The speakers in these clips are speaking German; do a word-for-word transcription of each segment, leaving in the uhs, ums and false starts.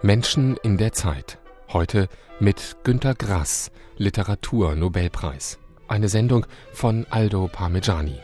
Menschen in der Zeit. Heute mit Günter Grass, Literatur-Nobelpreis. Eine Sendung von Aldo Parmigiani.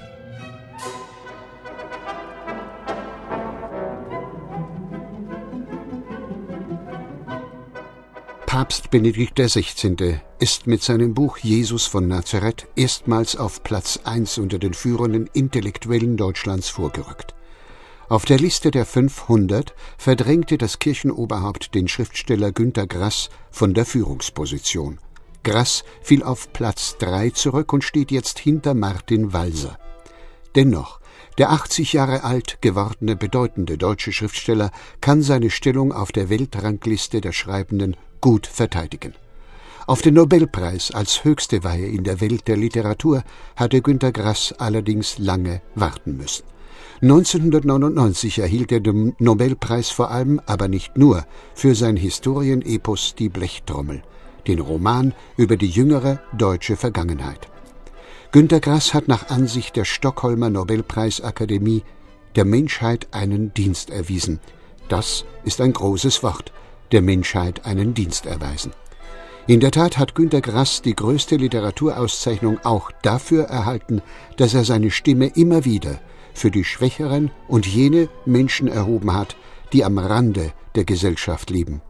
Papst Benedikt der Sechzehnte ist mit seinem Buch Jesus von Nazareth erstmals auf Platz eins unter den führenden Intellektuellen Deutschlands vorgerückt. Auf der Liste der fünfhundert verdrängte das Kirchenoberhaupt den Schriftsteller Günter Grass von der Führungsposition. Grass fiel auf Platz drei zurück und steht jetzt hinter Martin Walser. Dennoch, der achtzig Jahre alt gewordene bedeutende deutsche Schriftsteller kann seine Stellung auf der Weltrangliste der Schreibenden gut verteidigen. Auf den Nobelpreis als höchste Weihe in der Welt der Literatur hatte Günter Grass allerdings lange warten müssen. neunzehnhundertneunundneunzig erhielt er den Nobelpreis vor allem, aber nicht nur, für sein Historienepos Die Blechtrommel, den Roman über die jüngere deutsche Vergangenheit. Günter Grass hat nach Ansicht der Stockholmer Nobelpreisakademie der Menschheit einen Dienst erwiesen. Das ist ein großes Wort, der Menschheit einen Dienst erweisen. In der Tat hat Günter Grass die größte Literaturauszeichnung auch dafür erhalten, dass er seine Stimme immer wieder für die Schwächeren und jene Menschen erhoben hat, die am Rande der Gesellschaft leben.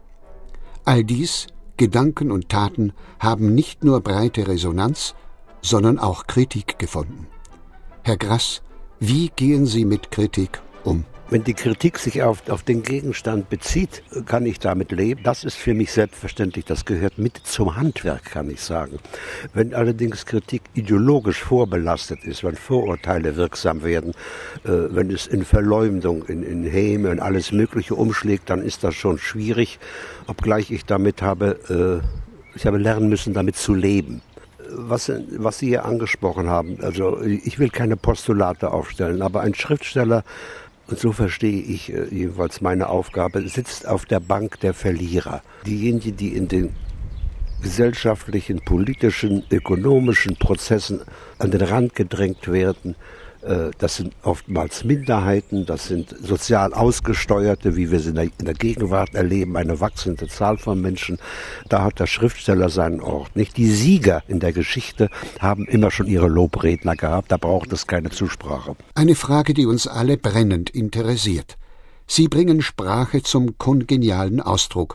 All dies, Gedanken und Taten, haben nicht nur breite Resonanz, sondern auch Kritik gefunden. Herr Grass, wie gehen Sie mit Kritik um? Wenn die Kritik sich auf, auf den Gegenstand bezieht, kann ich damit leben. Das ist für mich selbstverständlich, das gehört mit zum Handwerk, kann ich sagen. Wenn allerdings Kritik ideologisch vorbelastet ist, wenn Vorurteile wirksam werden, äh, wenn es in Verleumdung, in, in Häme und alles Mögliche umschlägt, dann ist das schon schwierig, obgleich ich damit habe, äh, ich habe lernen müssen, damit zu leben. Was, was Sie hier angesprochen haben, also ich will keine Postulate aufstellen, aber ein Schriftsteller, und so verstehe ich äh, jedenfalls meine Aufgabe, sitzt auf der Bank der Verlierer. Diejenigen, die in den gesellschaftlichen, politischen, ökonomischen Prozessen an den Rand gedrängt werden, äh, das sind oftmals Minderheiten, das sind sozial Ausgesteuerte, wie wir sie in der, in der Gegenwart erleben, eine wachsende Zahl von Menschen. Da hat der Schriftsteller seinen Ort. Nicht die Sieger in der Geschichte haben immer schon ihre Lobredner gehabt, da braucht es keine Zusprache. Eine Frage, die uns alle brennend interessiert. Sie bringen Sprache zum kongenialen Ausdruck.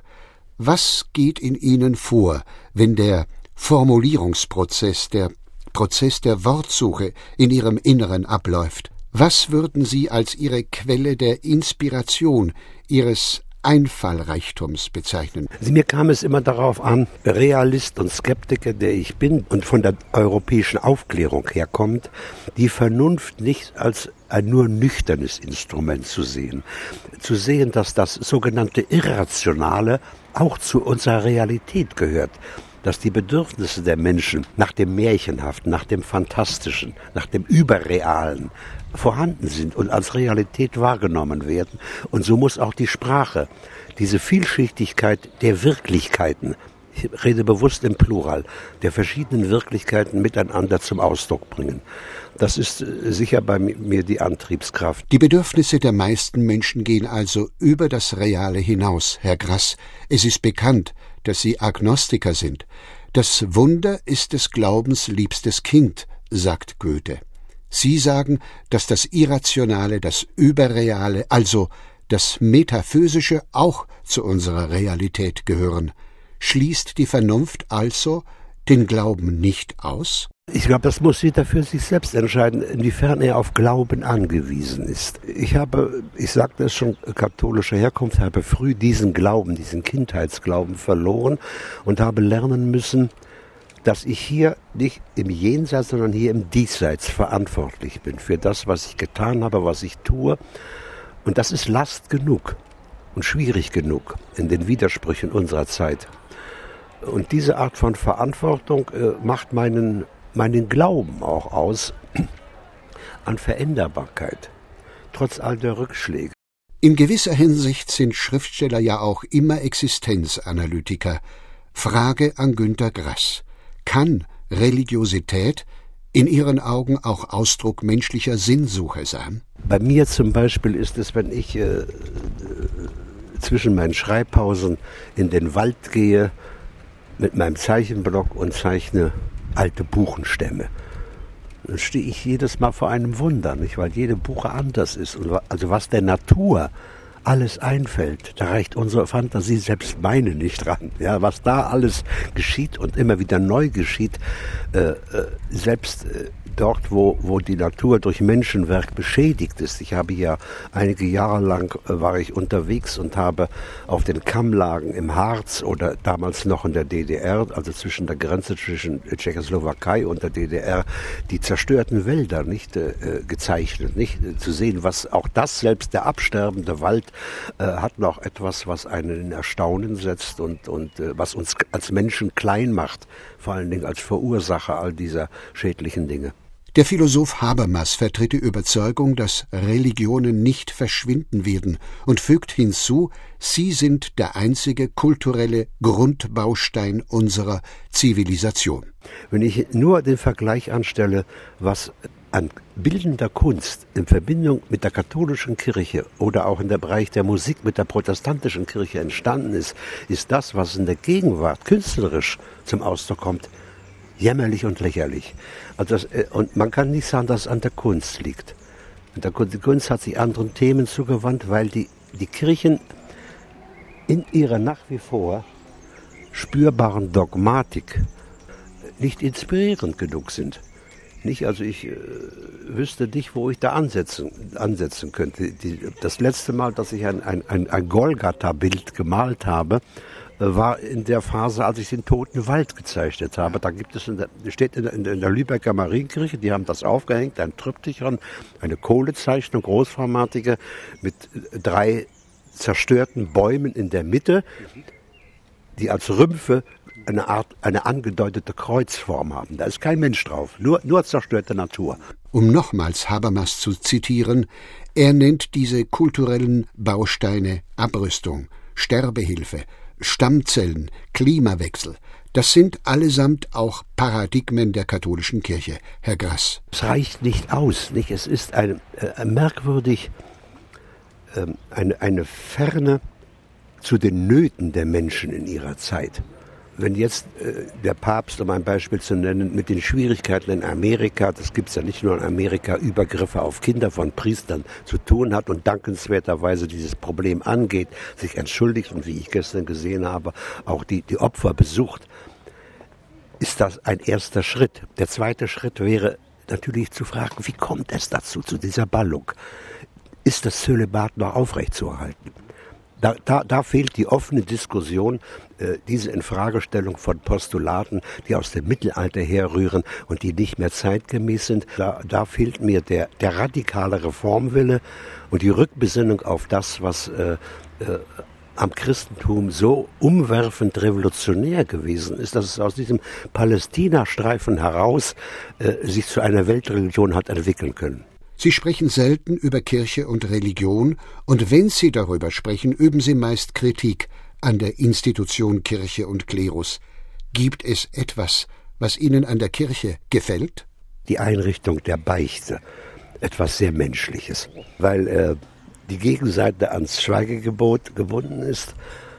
Was geht in Ihnen vor, wenn der Formulierungsprozess, der Prozess der Wortsuche in Ihrem Inneren abläuft? Was würden Sie als Ihre Quelle der Inspiration, Ihres Einfallreichtums bezeichnen? Mir kam es immer darauf an, Realist und Skeptiker, der ich bin und von der europäischen Aufklärung herkommt, die Vernunft nicht als ein nur nüchternes Instrument zu sehen. Zu sehen, dass das sogenannte Irrationale auch zu unserer Realität gehört. Dass die Bedürfnisse der Menschen nach dem Märchenhaften, nach dem Fantastischen, nach dem Überrealen vorhanden sind und als Realität wahrgenommen werden. Und so muss auch die Sprache diese Vielschichtigkeit der Wirklichkeiten, ich rede bewusst im Plural, der verschiedenen Wirklichkeiten miteinander zum Ausdruck bringen. Das ist sicher bei mir die Antriebskraft. Die Bedürfnisse der meisten Menschen gehen also über das Reale hinaus, Herr Grass. Es ist bekannt, dass Sie Agnostiker sind. Das Wunder ist des Glaubens liebstes Kind, sagt Goethe. Sie sagen, dass das Irrationale, das Überreale, also das Metaphysische auch zu unserer Realität gehören. Schließt die Vernunft also den Glauben nicht aus? Ich glaube, das muss jeder für sich selbst entscheiden, inwiefern er auf Glauben angewiesen ist. Ich habe, ich sagte es schon, katholischer Herkunft, habe früh diesen Glauben, diesen Kindheitsglauben verloren und habe lernen müssen, dass ich hier nicht im Jenseits, sondern hier im Diesseits verantwortlich bin für das, was ich getan habe, was ich tue. Und das ist Last genug und schwierig genug in den Widersprüchen unserer Zeit. Und diese Art von Verantwortung äh, macht meinen, meinen Glauben auch aus an Veränderbarkeit, trotz all der Rückschläge. In gewisser Hinsicht sind Schriftsteller ja auch immer Existenzanalytiker. Frage an Günter Grass. Kann Religiosität in Ihren Augen auch Ausdruck menschlicher Sinnsuche sein? Bei mir zum Beispiel ist es, wenn ich äh, zwischen meinen Schreibpausen in den Wald gehe mit meinem Zeichenblock und zeichne alte Buchenstämme. Dann stehe ich jedes Mal vor einem Wunder, nicht? Weil jede Buche anders ist. Und also was der Natur alles einfällt, da reicht unsere Fantasie, selbst meine, nicht ran. Ja, was da alles geschieht und immer wieder neu geschieht, äh, äh, selbst äh, dort, wo, wo die Natur durch Menschenwerk beschädigt ist. Ich habe ja einige Jahre lang äh, war ich unterwegs und habe auf den Kammlagen im Harz oder damals noch in der D D R, also zwischen der Grenze zwischen Tschechoslowakei und der D D R, die zerstörten Wälder nicht äh, gezeichnet, nicht äh, zu sehen, was auch das, selbst der absterbende Wald, äh, hat noch etwas, was einen in Erstaunen setzt und, und äh, was uns als Menschen klein macht, vor allen Dingen als Verursacher all dieser schädlichen Dinge. Der Philosoph Habermas vertritt die Überzeugung, dass Religionen nicht verschwinden werden und fügt hinzu, sie sind der einzige kulturelle Grundbaustein unserer Zivilisation. Wenn ich nur den Vergleich anstelle, was an bildender Kunst in Verbindung mit der katholischen Kirche oder auch in der Bereich der Musik mit der protestantischen Kirche entstanden ist, ist das, was in der Gegenwart künstlerisch zum Ausdruck kommt, jämmerlich und lächerlich. Also das, und man kann nicht sagen, dass es an der Kunst liegt. Und der, die Kunst hat sich anderen Themen zugewandt, weil die, die Kirchen in ihrer nach wie vor spürbaren Dogmatik nicht inspirierend genug sind. Nicht, also ich äh, wüsste nicht, wo ich da ansetzen, ansetzen könnte. Die, das letzte Mal, dass ich ein, ein, ein, ein Golgatha-Bild gemalt habe, war in der Phase, als ich den Toten Wald gezeichnet habe. Da gibt es, in der, steht in der, in der Lübecker Marienkirche, die haben das aufgehängt, ein Triptychon, eine Kohlezeichnung, großformatige, mit drei zerstörten Bäumen in der Mitte, die als Rümpfe eine Art, eine angedeutete Kreuzform haben. Da ist kein Mensch drauf, nur, nur zerstörte Natur. Um nochmals Habermas zu zitieren, er nennt diese kulturellen Bausteine Abrüstung, Sterbehilfe, Stammzellen, Klimawechsel. Das sind allesamt auch Paradigmen der katholischen Kirche, Herr Grass. Es reicht nicht aus, nicht? Es ist ein, äh, merkwürdig äh, eine, eine Ferne zu den Nöten der Menschen in ihrer Zeit. Wenn jetzt äh, der Papst, um ein Beispiel zu nennen, mit den Schwierigkeiten in Amerika, das gibt es ja nicht nur in Amerika, Übergriffe auf Kinder von Priestern zu tun hat und dankenswerterweise dieses Problem angeht, sich entschuldigt und wie ich gestern gesehen habe, auch die, die Opfer besucht, ist das ein erster Schritt. Der zweite Schritt wäre natürlich zu fragen, wie kommt es dazu, zu dieser Ballung? Ist das Zölibat noch aufrechtzuerhalten? Da, da, da fehlt die offene Diskussion, äh, diese Infragestellung von Postulaten, die aus dem Mittelalter herrühren und die nicht mehr zeitgemäß sind. Da, da fehlt mir der, der radikale Reformwille und die Rückbesinnung auf das, was äh, äh, am Christentum so umwerfend revolutionär gewesen ist, dass es aus diesem Palästinastreifen heraus äh, sich zu einer Weltreligion hat entwickeln können. Sie sprechen selten über Kirche und Religion, und wenn Sie darüber sprechen, üben Sie meist Kritik an der Institution Kirche und Klerus. Gibt es etwas, was Ihnen an der Kirche gefällt? Die Einrichtung der Beichte, etwas sehr Menschliches, weil äh, die Gegenseite ans Schweigegebot gebunden ist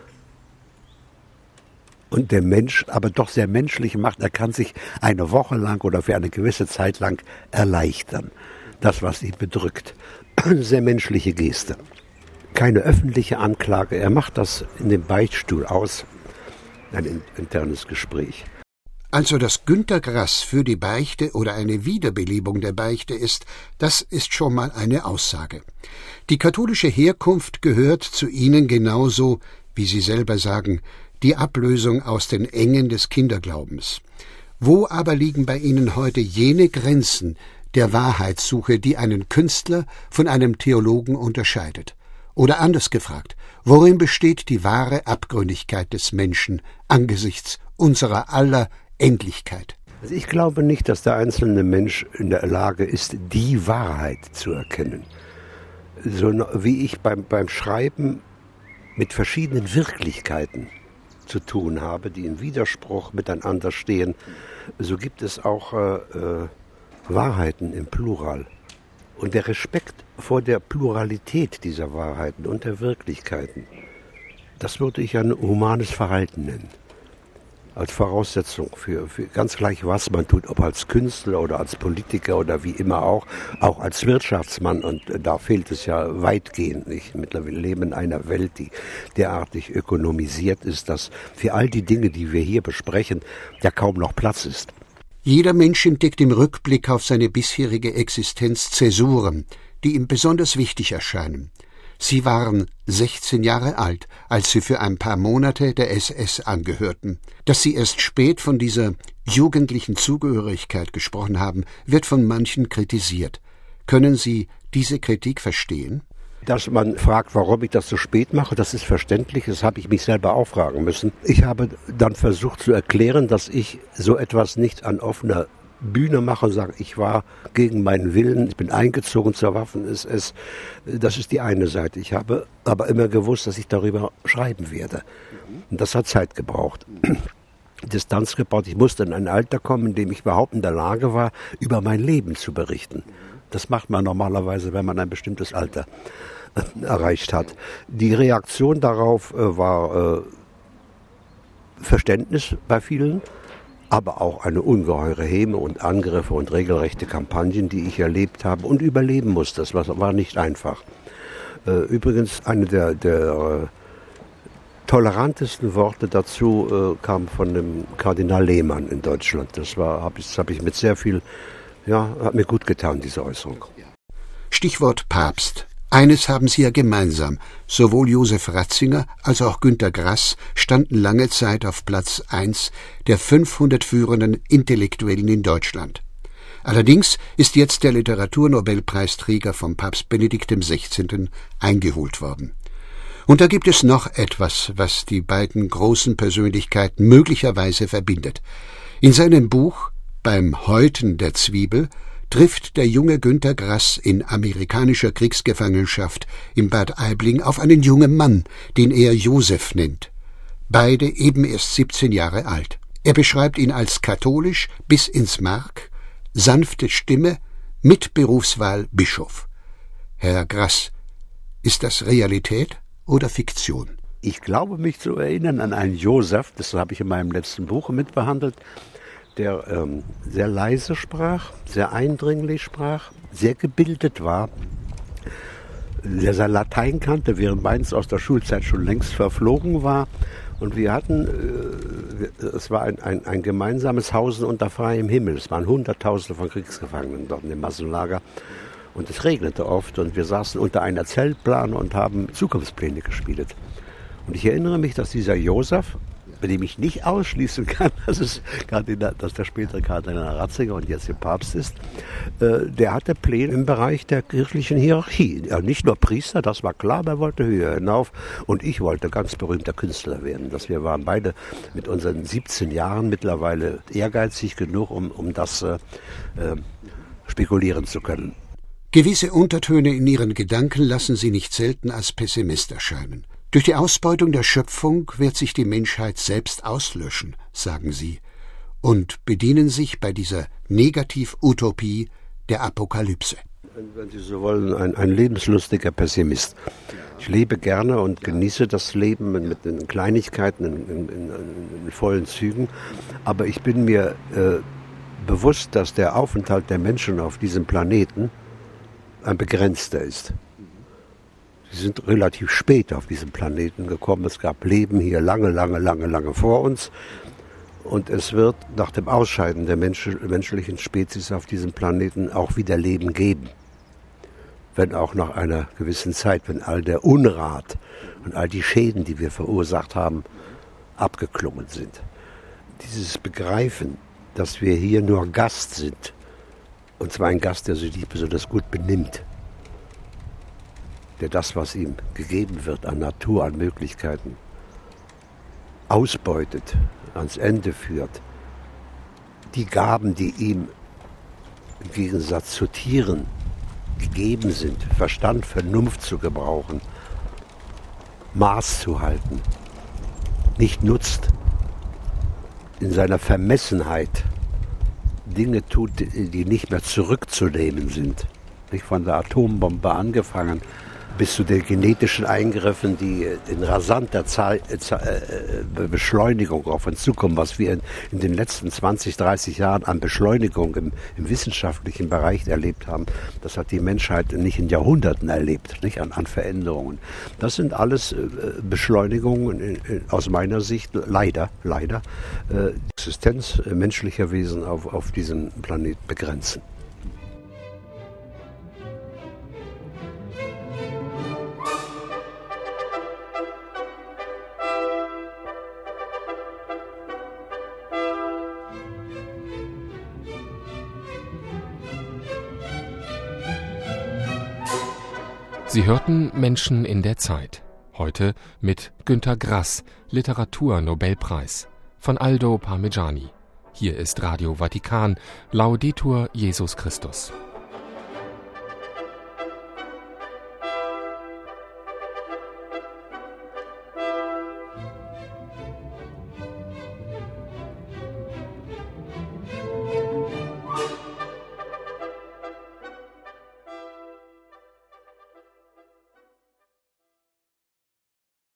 und der Mensch aber doch sehr menschlich macht. Er kann sich eine Woche lang oder für eine gewisse Zeit lang erleichtern. Das, was ihn bedrückt. Eine sehr menschliche Geste. Keine öffentliche Anklage. Er macht das in dem Beichtstuhl aus. Ein internes Gespräch. Also, dass Günter Grass für die Beichte oder eine Wiederbelebung der Beichte ist, das ist schon mal eine Aussage. Die katholische Herkunft gehört zu Ihnen genauso, wie Sie selber sagen, die Ablösung aus den Engen des Kinderglaubens. Wo aber liegen bei Ihnen heute jene Grenzen der Wahrheitssuche, die einen Künstler von einem Theologen unterscheidet? Oder anders gefragt, worin besteht die wahre Abgründigkeit des Menschen angesichts unserer aller Endlichkeit? Also ich glaube nicht, dass der einzelne Mensch in der Lage ist, die Wahrheit zu erkennen. So wie ich beim, beim Schreiben mit verschiedenen Wirklichkeiten zu tun habe, die in Widerspruch miteinander stehen, so gibt es auch äh, äh, Wahrheiten im Plural. Und der Respekt vor der Pluralität dieser Wahrheiten und der Wirklichkeiten Das würde ich ein humanes Verhalten nennen. Als Voraussetzung für, für ganz gleich, was man tut, ob als Künstler oder als Politiker oder wie immer auch, auch als Wirtschaftsmann. Und da fehlt es ja weitgehend nicht. Mittlerweile leben in einer Welt, die derartig ökonomisiert ist, dass für all die Dinge, die wir hier besprechen, ja kaum noch Platz ist. Jeder Mensch entdeckt im Rückblick auf seine bisherige Existenz Zäsuren, die ihm besonders wichtig erscheinen. Sie waren sechzehn Jahre alt, als sie für ein paar Monate der S S angehörten. Dass sie erst spät von dieser jugendlichen Zugehörigkeit gesprochen haben, wird von manchen kritisiert. Können Sie diese Kritik verstehen? Dass man fragt, warum ich das so spät mache, das ist verständlich, das habe ich mich selber auch fragen müssen. Ich habe dann versucht zu erklären, dass ich so etwas nicht an offener Bühne mache und sage, ich war gegen meinen Willen, ich bin eingezogen zur Waffen-S S. Das ist die eine Seite. Ich habe aber immer gewusst, dass ich darüber schreiben werde. Und das hat Zeit gebraucht. Distanz gebraucht. Ich musste in ein Alter kommen, in dem ich überhaupt in der Lage war, über mein Leben zu berichten. Das macht man normalerweise, wenn man ein bestimmtes Alter erreicht hat. Die Reaktion darauf war äh, Verständnis bei vielen, aber auch eine ungeheure Häme und Angriffe und regelrechte Kampagnen, die ich erlebt habe und überleben musste. Das war nicht einfach. Äh, übrigens, eine der, der äh, tolerantesten Worte dazu äh, kam von dem Kardinal Lehmann in Deutschland. Das war, habe ich, hab ich mit sehr viel, ja, hat mir gut getan, diese Äußerung. Stichwort Papst. Eines haben sie ja gemeinsam. Sowohl Josef Ratzinger als auch Günter Grass standen lange Zeit auf Platz eins der fünfhundert führenden Intellektuellen in Deutschland. Allerdings ist jetzt der Literaturnobelpreisträger von Papst Benedikt der Sechzehnte eingeholt worden. Und da gibt es noch etwas, was die beiden großen Persönlichkeiten möglicherweise verbindet. In seinem Buch »Beim Häuten der Zwiebel« trifft der junge Günter Grass in amerikanischer Kriegsgefangenschaft in Bad Aibling auf einen jungen Mann, den er Josef nennt. Beide eben erst siebzehn Jahre alt. Er beschreibt ihn als katholisch bis ins Mark, sanfte Stimme, mit Berufswahl Bischof. Herr Grass, ist das Realität oder Fiktion? Ich glaube, mich zu erinnern an einen Josef, das habe ich in meinem letzten Buch mitbehandelt, der ähm, sehr leise sprach, sehr eindringlich sprach, sehr gebildet war, der sein Latein kannte, während meins aus der Schulzeit schon längst verflogen war. Und wir hatten, äh, es war ein, ein, ein gemeinsames Hausen unter freiem Himmel. Es waren Hunderttausende von Kriegsgefangenen dort in dem Massenlager. Und es regnete oft und wir saßen unter einer Zeltplane und haben Zukunftspläne gespielt. Und ich erinnere mich, dass dieser Josef, bei dem ich nicht ausschließen kann, dass es Kardinal, dass der spätere Kardinal Ratzinger und jetzt der Papst ist, äh, der hatte Pläne im Bereich der kirchlichen Hierarchie. Ja, nicht nur Priester, das war klar, er wollte höher hinauf und ich wollte ganz berühmter Künstler werden. Dass wir waren beide mit unseren siebzehn Jahren mittlerweile ehrgeizig genug, um, um das äh, äh, spekulieren zu können. Gewisse Untertöne in ihren Gedanken lassen sie nicht selten als Pessimist erscheinen. Durch die Ausbeutung der Schöpfung wird sich die Menschheit selbst auslöschen, sagen sie, und bedienen sich bei dieser Negativ-Utopie der Apokalypse. Wenn Sie so wollen, ein, ein lebenslustiger Pessimist. Ich lebe gerne und genieße das Leben mit den Kleinigkeiten, in, in, in, in vollen Zügen, aber ich bin mir äh, bewusst, dass der Aufenthalt der Menschen auf diesem Planeten ein begrenzter ist. Sie sind relativ spät auf diesen Planeten gekommen. Es gab Leben hier lange, lange, lange, lange vor uns. Und es wird nach dem Ausscheiden der Mensch, menschlichen Spezies auf diesem Planeten auch wieder Leben geben. Wenn auch nach einer gewissen Zeit, wenn all der Unrat und all die Schäden, die wir verursacht haben, abgeklungen sind. Dieses Begreifen, dass wir hier nur Gast sind, und zwar ein Gast, der sich nicht besonders gut benimmt, der das, was ihm gegeben wird an Natur, an Möglichkeiten, ausbeutet, ans Ende führt. Die Gaben, die ihm im Gegensatz zu Tieren gegeben sind, Verstand, Vernunft zu gebrauchen, Maß zu halten, nicht nutzt, in seiner Vermessenheit Dinge tut, die nicht mehr zurückzunehmen sind. Nicht von der Atombombe angefangen, bis zu den genetischen Eingriffen, die in rasanter Zahl, äh, Beschleunigung auf uns zukommen, was wir in, in den letzten zwanzig, dreißig Jahren an Beschleunigung im, im wissenschaftlichen Bereich erlebt haben, das hat die Menschheit nicht in Jahrhunderten erlebt, nicht an, an Veränderungen. Das sind alles äh, Beschleunigungen in, in, aus meiner Sicht, leider, leider, äh, die Existenz äh, menschlicher Wesen auf, auf diesem Planet begrenzen. Sie hörten Menschen in der Zeit. Heute mit Günter Grass, Literatur-Nobelpreis, von Aldo Parmigiani. Hier ist Radio Vatikan, Laudetur Jesus Christus.